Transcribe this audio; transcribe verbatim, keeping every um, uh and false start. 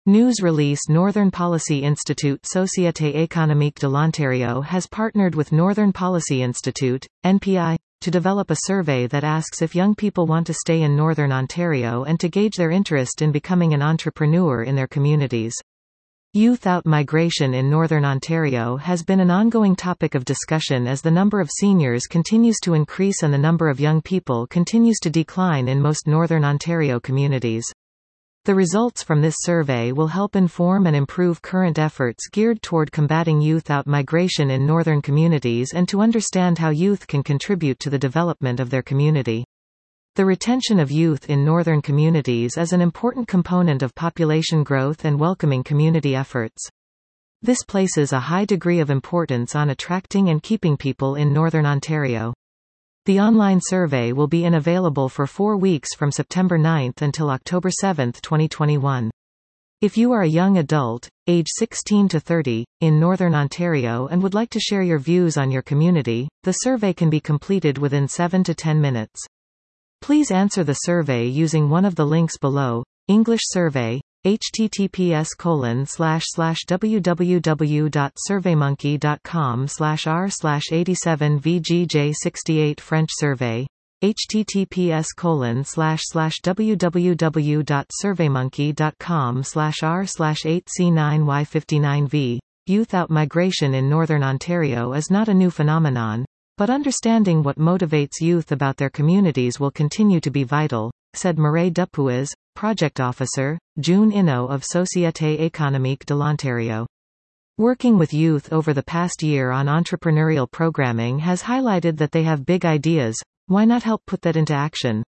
News release Northern Policy Institute Société économique de l'Ontario has partnered with Northern Policy Institute, N P I, to develop a survey that asks if young people want to stay in Northern Ontario and to gauge their interest in becoming an entrepreneur in their communities. Youth out-migration in Northern Ontario has been an ongoing topic of discussion as the number of seniors continues to increase and the number of young people continues to decline in most Northern Ontario communities. The results from this survey will help inform and improve current efforts geared toward combating youth out-migration in northern communities and to understand how youth can contribute to the development of their community. The retention of youth in northern communities is an important component of population growth and welcoming community efforts. This places a high degree of importance on attracting and keeping people in Northern Ontario. The online survey will be available for four weeks from September ninth until October seventh, twenty twenty-one. If you are a young adult, age sixteen to thirty, in Northern Ontario and would like to share your views on your community, the survey can be completed within seven to ten minutes. Please answer the survey using one of the links below. English survey, https colon slash slash www.surveymonkey.com slash r slash 87vgj68 French survey, https colon slash slash www.surveymonkey.com slash r slash 8c9y59v. Youth out-migration in Northern Ontario is not a new phenomenon, but understanding what motivates youth about their communities will continue to be vital, said Mireille Dupuis, Project Officer, June Inno of Société économique de l'Ontario. Working with youth over the past year on entrepreneurial programming has highlighted that they have big ideas. Why not help put that into action?